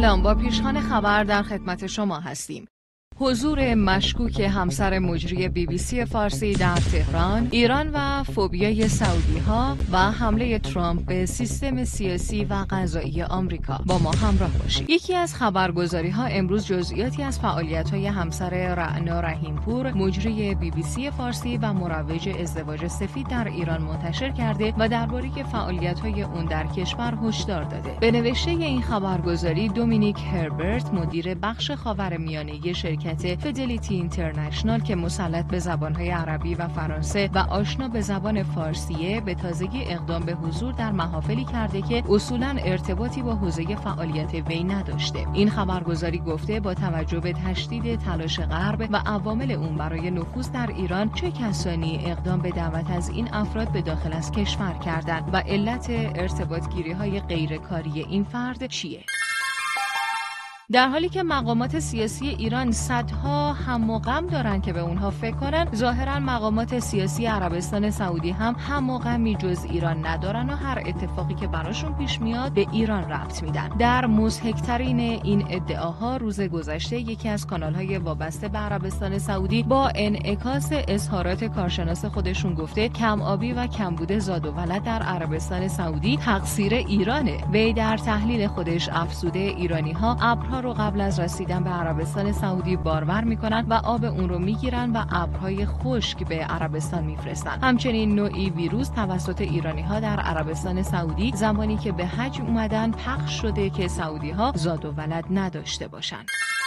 سلام، با پیشخوان خبر در خدمت شما هستیم. حضور مشکوک همسر مجری BBC فارسی در تهران، ایران و فوبیای سعودی‌ها و حمله ترامپ به سیستم سیاسی و قضایی آمریکا. با ما همراه باشید. یکی از خبرگزاری‌ها امروز جزئیاتی از فعالیت‌های همسر رعنا رحیمپور، مجری BBC فارسی و مروج ازدواج سفید در ایران منتشر کرده و درباره فعالیت‌های اون در کشور هشدار داده. به نوشته این خبرگزاری، دومینیک هربرت، مدیر بخش خاورمیانه شرکت فیدلیتی اینترنشنال که مسلط به زبانهای عربی و فرانسه و آشنا به زبان فارسیه، به تازگی اقدام به حضور در محافلی کرده که اصولاً ارتباطی با حوزه فعالیت وی نداشته. این خبرگزاری گفته با توجه به تشدید تلاش غرب و عوامل اون برای نفوذ در ایران، چه کسانی اقدام به دعوت از این افراد به داخل از کشور کردند و علت ارتباطگیری‌های غیرکاری این فرد چیه؟ در حالی که مقامات سیاسی ایران صدها هم و غم دارن که به اونها فکر کنن، ظاهرا مقامات سیاسی عربستان سعودی هم و غمی جز ایران ندارن و هر اتفاقی که براشون پیش میاد به ایران ربط میدن. در مضحک‌ترین این ادعاها، روز گذشته یکی از کانال‌های وابسته به عربستان سعودی با انعکاس اظهارات کارشناس خودشون گفته کم آبی و کمبود زاد و ولد در عربستان سعودی تقصیر ایرانه. وی در تحلیل خودش افزوده ایرانی‌ها ابرها رو قبل از رسیدن به عربستان سعودی بارور میکنن و آب اون رو میگیرن و ابرهای خشک به عربستان میفرستن. همچنین نوعی ویروس توسط ایرانی‌ها در عربستان سعودی زمانی که به حج اومدن پخش شده که سعودی‌ها زاد و ولد نداشته باشن.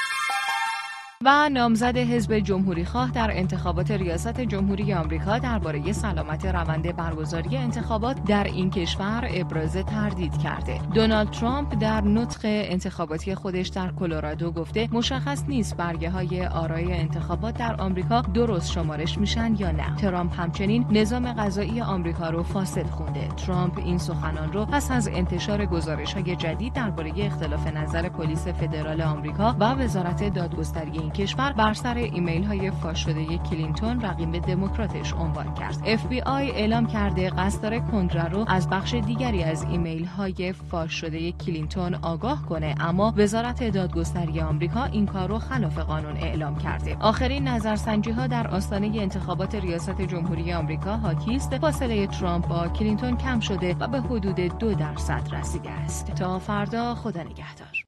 و نامزد حزب جمهوری‌خواه در انتخابات ریاست جمهوری آمریکا درباره سلامت روند برگزاری انتخابات در این کشور ابراز تردید کرده. دونالد ترامپ در نطق انتخاباتی خودش در کلرادو گفته مشخص نیست برگه‌های آرای انتخابات در آمریکا درست شمارش میشن یا نه. ترامپ همچنین نظام قضایی آمریکا رو فاسد خونده. ترامپ این سخنان رو پس از انتشار گزارش‌های جدید درباره اختلاف نظر پلیس فدرال آمریکا و وزارت دادگستری این کشور بر سر ایمیل های فاش شده کلینتون، رقیب دموکراتش، عنوان کرد. FBI اعلام کرده قصد داره کنگره رو از بخش دیگری از ایمیل های فاش شده کلینتون آگاه کنه، اما وزارت دادگستری آمریکا این کار رو خلاف قانون اعلام کرده. آخرین نظرسنجی ها در آستانه انتخابات ریاست جمهوری آمریکا حاکی است فاصله ترامپ با کلینتون کم شده و به حدود 2% رسیده است. تا فردا، خدا نگهدار.